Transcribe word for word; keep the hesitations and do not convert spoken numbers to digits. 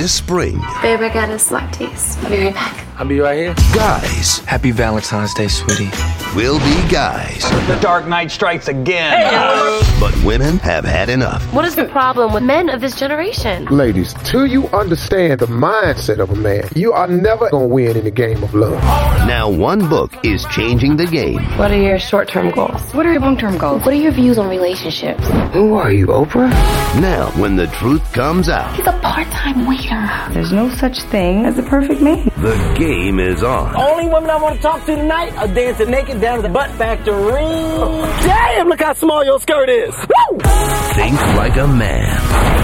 this spring. Babe, I got us lattes. I'll be right back. I'll be right here. Guys. Happy Valentine's Day, sweetie. Will be guys. The Dark Knight strikes again. Hey, but women have had enough. what is the problem with men of this generation? Ladies, till you understand the mindset of a man, you are never going to win in the game of love. Now one book is changing the game. What are your short-term goals? What are your long-term goals? What are your views on relationships? Who are you, Oprah? Now, when the truth comes out, He's a part-time waiter. There's no such thing as a perfect man. the game is on. Only women I want to talk to tonight are dancing naked down to the butt factory. Damn, look how small your skirt is. Woo! Think like a man.